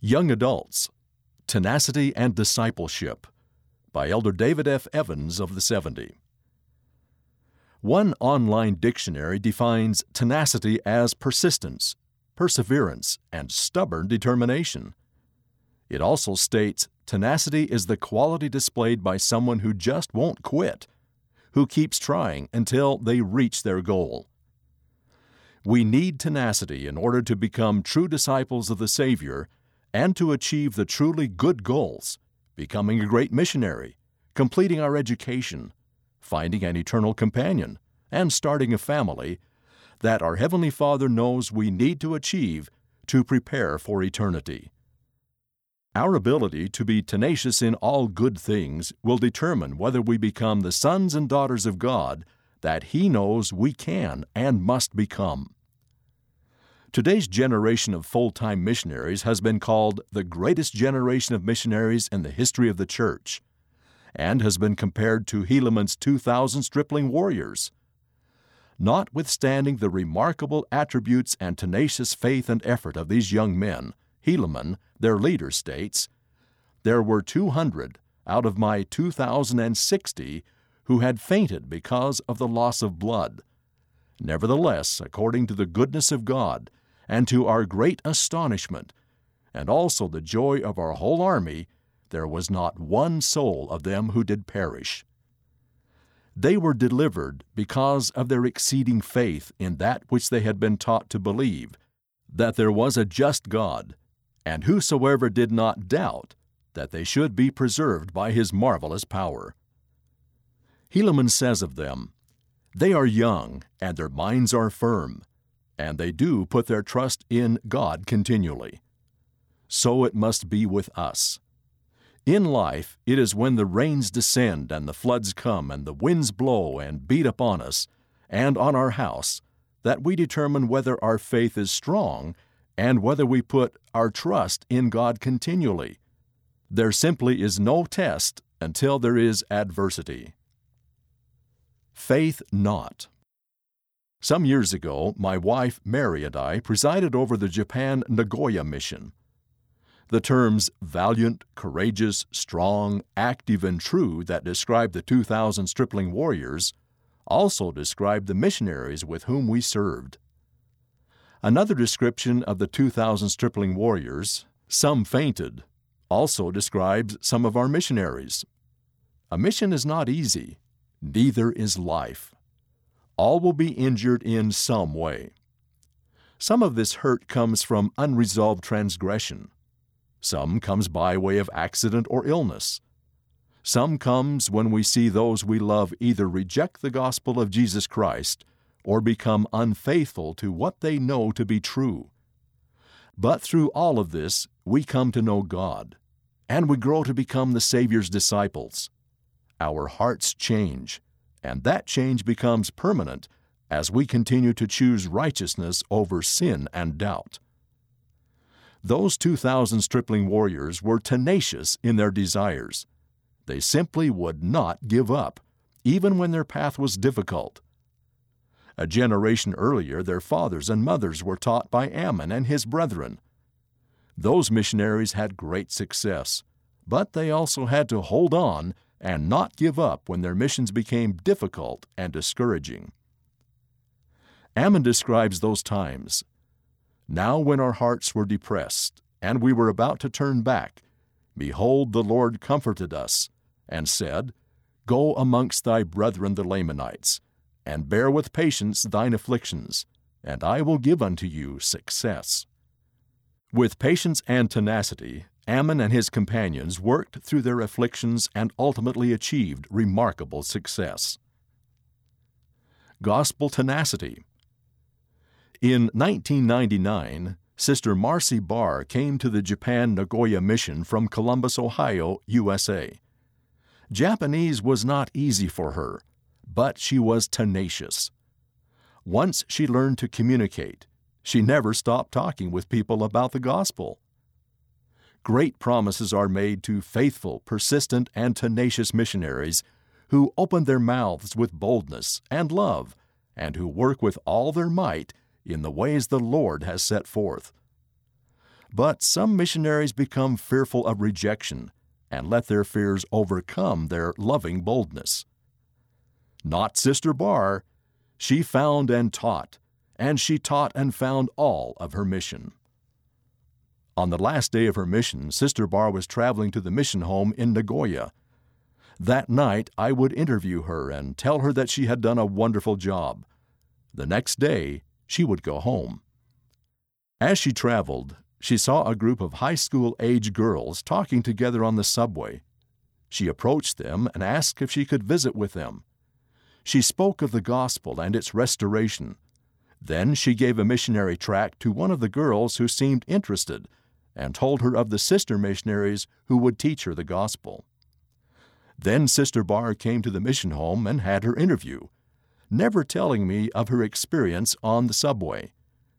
Young Adults, Tenacity and Discipleship by Elder David F. Evans of the 70. One online dictionary defines tenacity as persistence, perseverance, and stubborn determination. It also states tenacity is the quality displayed by someone who just won't quit, who keeps trying until they reach their goal. We need tenacity in order to become true disciples of the Savior and to achieve the truly good goals, becoming a great missionary, completing our education, finding an eternal companion, and starting a family that our Heavenly Father knows we need to achieve to prepare for eternity. Our ability to be tenacious in all good things will determine whether we become the sons and daughters of God that He knows we can and must become. Today's generation of full-time missionaries has been called the greatest generation of missionaries in the history of the church, and has been compared to Helaman's 2,000 stripling warriors. Notwithstanding the remarkable attributes and tenacious faith and effort of these young men, Helaman, their leader, states, "There were 200 out of my 2,060 who had fainted because of the loss of blood. Nevertheless, according to the goodness of God, and to our great astonishment, and also the joy of our whole army, there was not one soul of them who did perish." They were delivered because of their exceeding faith in that which they had been taught to believe, that there was a just God, and whosoever did not doubt that they should be preserved by His marvelous power. Helaman says of them, "They are young, and their minds are firm, and they do put their trust in God continually. So it must be with us. In life, it is when the rains descend and the floods come and the winds blow and beat upon us and on our house that we determine whether our faith is strong and whether we put our trust in God continually. There simply is no test until there is adversity." Faith not. Some years ago, my wife Mary and I presided over the Japan Nagoya mission. The terms valiant, courageous, strong, active, and true that describe the 2,000 stripling warriors also describe the missionaries with whom we served. Another description of the 2,000 stripling warriors, "some fainted," also describes some of our missionaries. A mission is not easy, neither is life. All will be injured in some way. Some of this hurt comes from unresolved transgression. Some comes by way of accident or illness. Some comes when we see those we love either reject the gospel of Jesus Christ or become unfaithful to what they know to be true. But through all of this, we come to know God, and we grow to become the Savior's disciples. Our hearts change, and that change becomes permanent as we continue to choose righteousness over sin and doubt. Those 2,000 stripling warriors were tenacious in their desires. They simply would not give up, even when their path was difficult. A generation earlier, their fathers and mothers were taught by Ammon and his brethren. Those missionaries had great success, but they also had to hold on and not give up when their missions became difficult and discouraging. Ammon describes those times. "Now when our hearts were depressed, and we were about to turn back, behold, the Lord comforted us, and said, Go amongst thy brethren the Lamanites, and bear with patience thine afflictions, and I will give unto you success." With patience and tenacity, Ammon and his companions worked through their afflictions and ultimately achieved remarkable success. Gospel tenacity. In 1999, Sister Marcy Barr came to the Japan Nagoya mission from Columbus, Ohio, USA. Japanese was not easy for her, but she was tenacious. Once she learned to communicate, she never stopped talking with people about the gospel. Great promises are made to faithful, persistent, and tenacious missionaries who open their mouths with boldness and love and who work with all their might in the ways the Lord has set forth. But some missionaries become fearful of rejection and let their fears overcome their loving boldness. Not Sister Barr. She found and taught, and she taught and found all of her mission. On the last day of her mission, Sister Barr was traveling to the mission home in Nagoya. That night, I would interview her and tell her that she had done a wonderful job. The next day, she would go home. As she traveled, she saw a group of high school-age girls talking together on the subway. She approached them and asked if she could visit with them. She spoke of the gospel and its restoration. Then she gave a missionary tract to one of the girls who seemed interested and told her of the sister missionaries who would teach her the gospel. Then Sister Barr came to the mission home and had her interview, never telling me of her experience on the subway.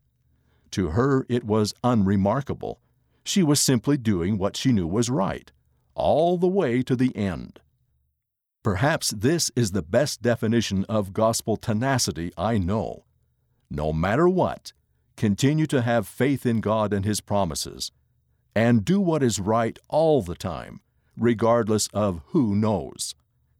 To her, it was unremarkable. She was simply doing what she knew was right, all the way to the end. Perhaps this is the best definition of gospel tenacity I know. No matter what, continue to have faith in God and His promises, and do what is right all the time, regardless of who knows.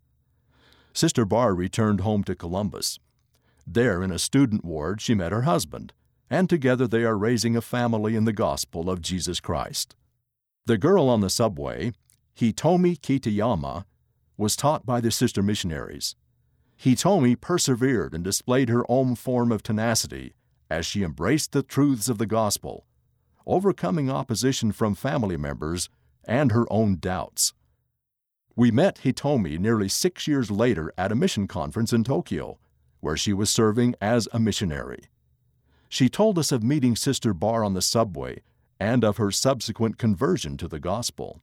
Sister Barr returned home to Columbus. There, in a student ward, she met her husband, and together they are raising a family in the gospel of Jesus Christ. The girl on the subway, Hitomi Kitayama, was taught by the sister missionaries. Hitomi persevered and displayed her own form of tenacity as she embraced the truths of the gospel, overcoming opposition from family members and her own doubts. We met Hitomi nearly 6 years later at a mission conference in Tokyo, where she was serving as a missionary. She told us of meeting Sister Barr on the subway and of her subsequent conversion to the gospel.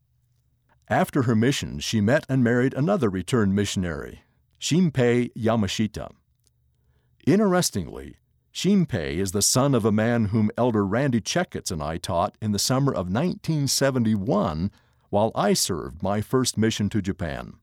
After her mission, she met and married another returned missionary, Shinpei Yamashita. Interestingly, Shinpei is the son of a man whom Elder Randy Checketts and I taught in the summer of 1971 while I served my first mission to Japan.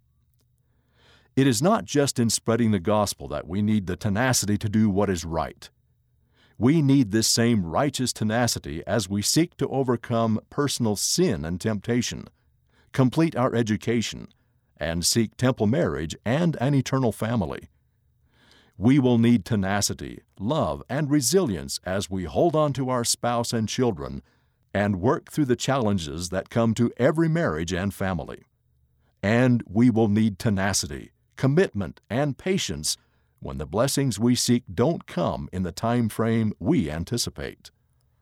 It is not just in spreading the gospel that we need the tenacity to do what is right. We need this same righteous tenacity as we seek to overcome personal sin and temptation, complete our education, and seek temple marriage and an eternal family. We will need tenacity, love, and resilience as we hold on to our spouse and children and work through the challenges that come to every marriage and family. And we will need tenacity, commitment, and patience when the blessings we seek don't come in the time frame we anticipate.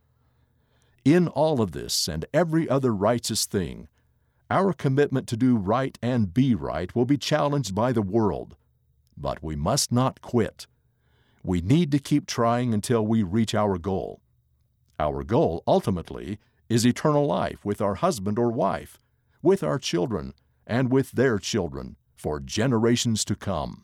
In all of this and every other righteous thing, our commitment to do right and be right will be challenged by the world, but we must not quit. We need to keep trying until we reach our goal. Our goal, ultimately, is eternal life with our husband or wife, with our children, and with their children for generations to come.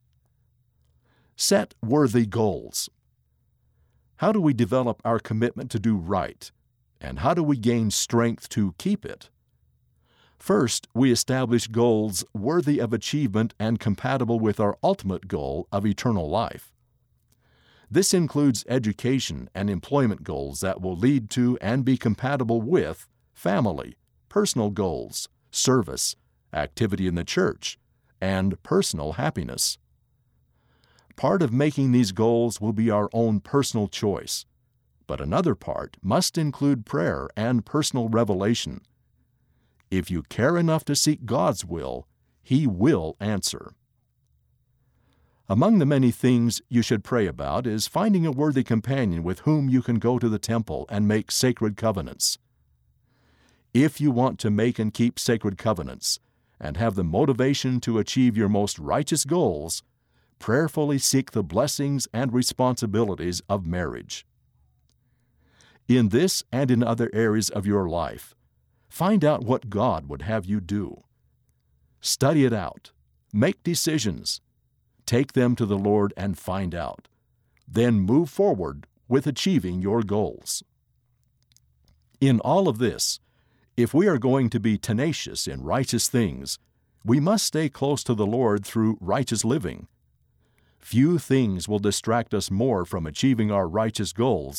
Set worthy goals. How do we develop our commitment to do right, and how do we gain strength to keep it? First, we establish goals worthy of achievement and compatible with our ultimate goal of eternal life. This includes education and employment goals that will lead to and be compatible with family, personal goals, service, activity in the church, and personal happiness. Part of making these goals will be our own personal choice, but another part must include prayer and personal revelation. If you care enough to seek God's will, He will answer. Among the many things you should pray about is finding a worthy companion with whom you can go to the temple and make sacred covenants. If you want to make and keep sacred covenants and have the motivation to achieve your most righteous goals, prayerfully seek the blessings and responsibilities of marriage. In this and in other areas of your life, find out what God would have you do. Study it out. Make decisions. Take them to the Lord and find out. Then move forward with achieving your goals. In all of this, if we are going to be tenacious in righteous things, we must stay close to the Lord through righteous living. Few things will distract us more from achieving our righteous goals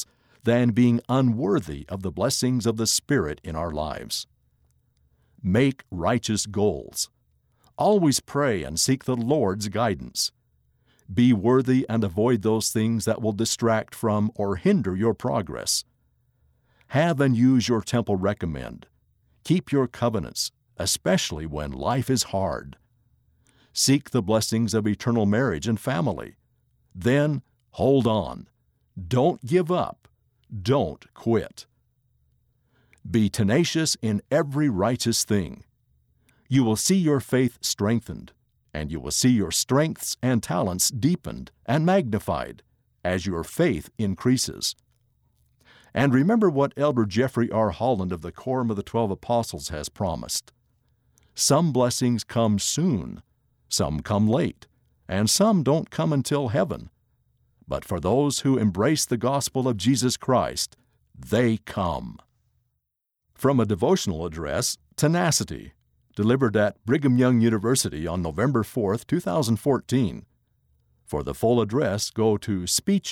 than being unworthy of the blessings of the Spirit in our lives. Make righteous goals. Always pray and seek the Lord's guidance. Be worthy and avoid those things that will distract from or hinder your progress. Have and use your temple recommend. Keep your covenants, especially when life is hard. Seek the blessings of eternal marriage and family. Then hold on. Don't give up. Don't quit. Be tenacious in every righteous thing. You will see your faith strengthened, and you will see your strengths and talents deepened and magnified as your faith increases. And remember what Elder Jeffrey R. Holland of the Quorum of the 12 Apostles has promised. Some blessings come soon, some come late, and some don't come until heaven. But for those who embrace the gospel of Jesus Christ, they come. From a devotional address, Tenacity, delivered at Brigham Young University on November 4, 2014. For the full address, go to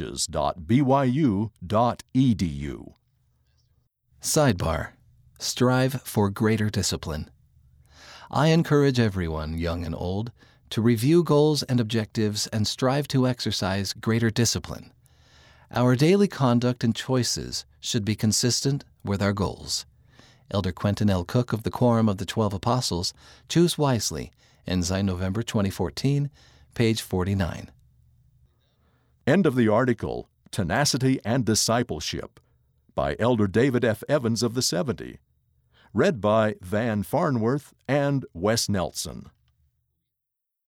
speeches.byu.edu. Sidebar: Strive for greater discipline. I encourage everyone, young and old, to review goals and objectives and strive to exercise greater discipline. Our daily conduct and choices should be consistent with our goals. Elder Quentin L. Cook of the Quorum of the 12 Apostles, Choose Wisely, Ensign, November 2014, page 49. End of the article, Tenacity and Discipleship, by Elder David F. Evans of the 70. Read by Van Farnworth and Wes Nelson.